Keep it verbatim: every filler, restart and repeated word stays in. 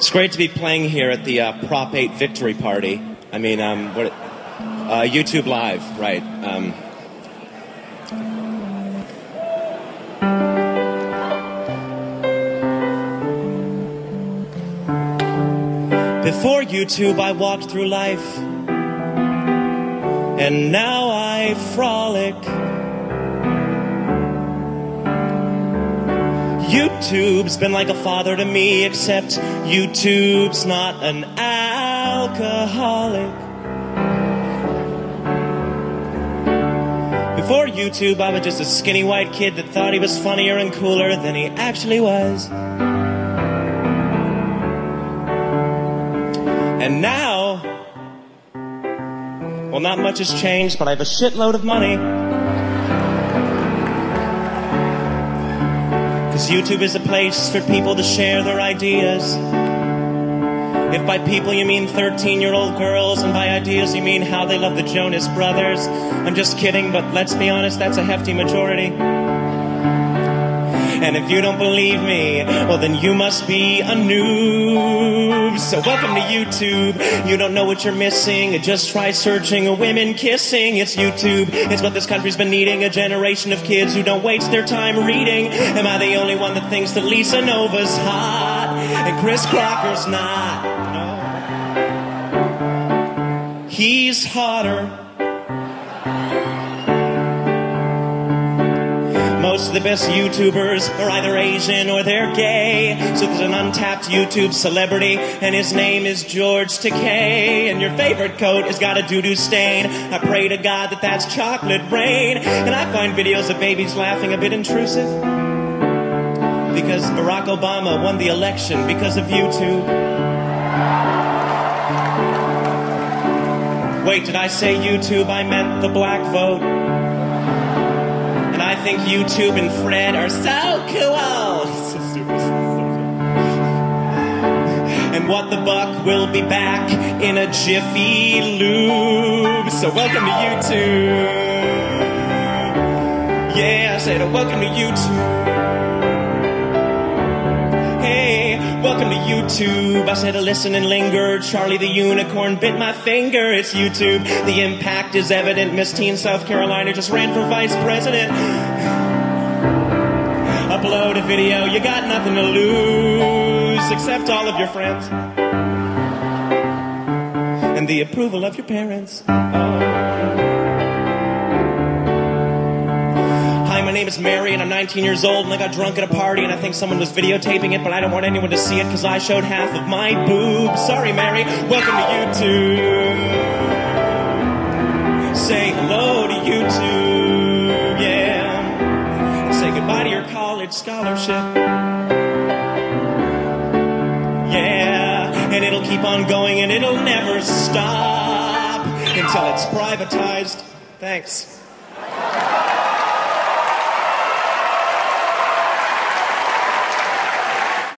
It's great to be playing here at the uh, Prop eight victory party. I mean, um, what, uh, YouTube Live, right. Um, Before YouTube, I walked through life, and now I frolic. YouTube's been like a father to me, except YouTube's not an alcoholic. Before YouTube, I was just a skinny white kid that thought he was funnier and cooler than he actually was. And now, well, not much has changed, but I have a shitload of money. Because YouTube is a place for people to share their ideas. If by people you mean thirteen-year-old girls, and by ideas you mean how they love the Jonas Brothers, I'm just kidding, but let's be honest, that's a hefty majority. And if you don't believe me, well then you must be a noob. So welcome to YouTube. You don't know what you're missing. Just try searching women kissing. It's YouTube. It's what this country's been needing. A generation of kids who don't waste their time reading. Am I the only one that thinks that Lisa Nova's hot and Chris Crocker's not? No. He's hotter. Most of the best YouTubers are either Asian or they're gay. So there's an untapped YouTube celebrity, and his name is George Takei. And your favorite coat has got a doo-doo stain. I pray to God that that's chocolate rain. And I find videos of babies laughing a bit intrusive, because Barack Obama won the election because of YouTube. Wait, did I say YouTube? I meant the black vote. I think YouTube and Fred are so cool. So stupid. And What the Buck will be back in a Jiffy Lube. So welcome to YouTube. Yeah, I said welcome to YouTube. Hey, welcome to YouTube. I said listen and linger. Charlie the Unicorn bit my finger. It's YouTube. The impact is evident. Miss Teen South Carolina just ran for vice president. Upload a video, you got nothing to lose except all of your friends and the approval of your parents. Oh. Hi, my name is Mary and I'm nineteen years old and I got drunk at a party and I think someone was videotaping it, but I don't want anyone to see it because I showed half of my boobs. Sorry, Mary. Welcome to YouTube. Say hello to YouTube, yeah. Say goodbye to your college scholarship. Yeah, and it'll keep on going and it'll never stop until it's privatized. Thanks.